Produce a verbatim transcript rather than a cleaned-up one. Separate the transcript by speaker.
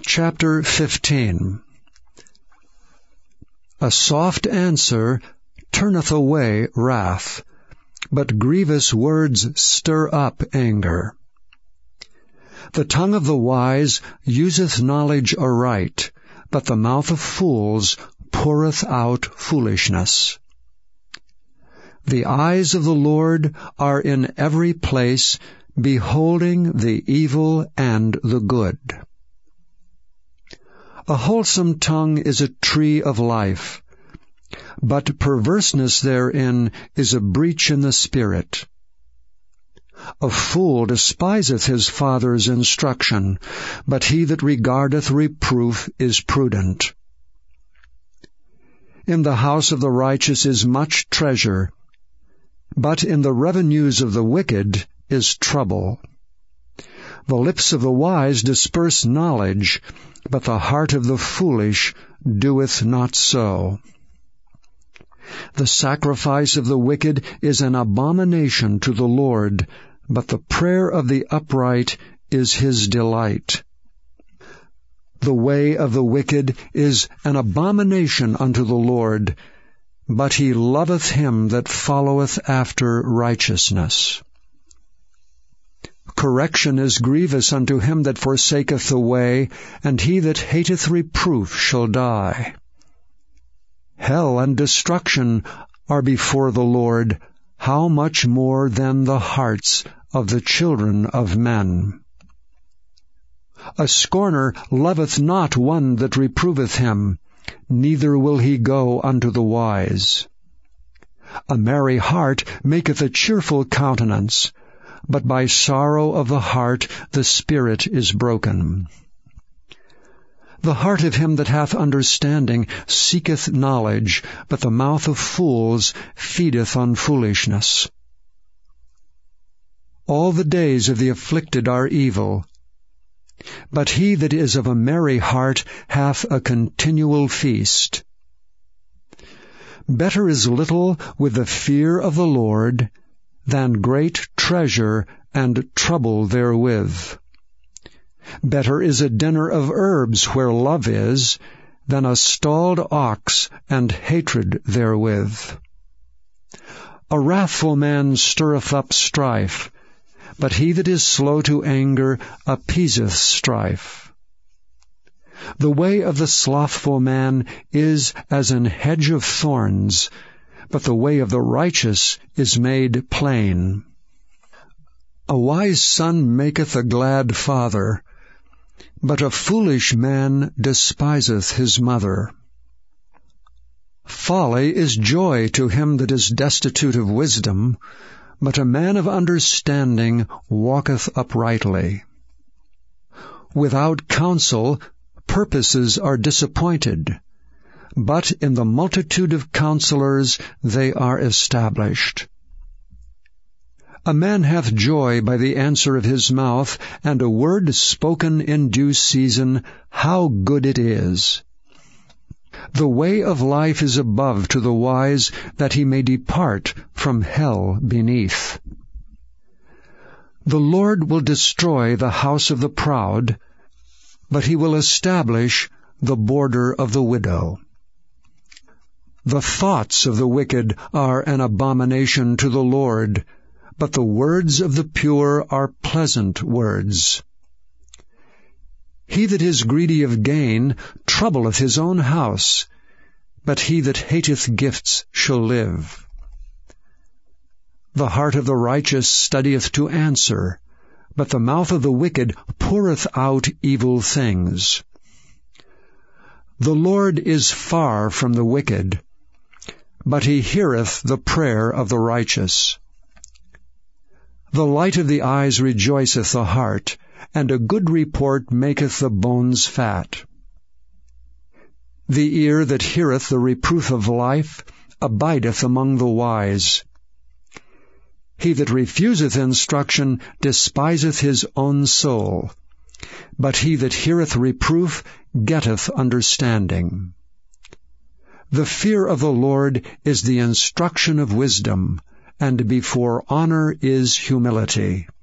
Speaker 1: Chapter fifteen. A soft answer turneth away wrath, but grievous words stir up anger. The tongue of the wise useth knowledge aright, but the mouth of fools poureth out foolishness. The eyes of the Lord are in every place, beholding the evil and the good. A wholesome tongue is a tree of life, but perverseness therein is a breach in the spirit. A fool despiseth his father's instruction, but he that regardeth reproof is prudent. In the house of the righteous is much treasure, but in the revenues of the wicked is trouble. The lips of the wise disperse knowledge, but the heart of the foolish doeth not so. The sacrifice of the wicked is an abomination to the Lord, but the prayer of the upright is his delight. The way of the wicked is an abomination unto the Lord, but he loveth him that followeth after righteousness. Correction is grievous unto him that forsaketh the way, and he that hateth reproof shall die. Hell and destruction are before the Lord, how much more than the hearts of the children of men. A scorner loveth not one that reproveth him, neither will he go unto the wise. A merry heart maketh a cheerful countenance, but by sorrow of the heart the spirit is broken. The heart of him that hath understanding seeketh knowledge, but the mouth of fools feedeth on foolishness. All the days of the afflicted are evil, but he that is of a merry heart hath a continual feast. Better is little with the fear of the Lord than great treasure and trouble therewith. Better is a dinner of herbs where love is, than a stalled ox and hatred therewith. A wrathful man stirreth up strife, but he that is slow to anger appeaseth strife. The way of the slothful man is as an hedge of thorns, but the way of the righteous is made plain. A wise son maketh a glad father, but a foolish man despiseth his mother. Folly is joy to him that is destitute of wisdom, but a man of understanding walketh uprightly. Without counsel purposes are disappointed, but in the multitude of counselors they are established. A man hath joy by the answer of his mouth, and a word spoken in due season, how good it is! The way of life is above to the wise, that he may depart from hell beneath. The Lord will destroy the house of the proud, but he will establish the border of the widow. The thoughts of the wicked are an abomination to the Lord, but the words of the pure are pleasant words. He that is greedy of gain troubleth his own house, but he that hateth gifts shall live. The heart of the righteous studieth to answer, but the mouth of the wicked poureth out evil things. The Lord is far from the wicked, but he heareth the prayer of the righteous. The light of the eyes rejoiceth the heart, and a good report maketh the bones fat. The ear that heareth the reproof of life abideth among the wise. He that refuseth instruction despiseth his own soul, but he that heareth reproof getteth understanding. The fear of the Lord is the instruction of wisdom, and before honor is humility.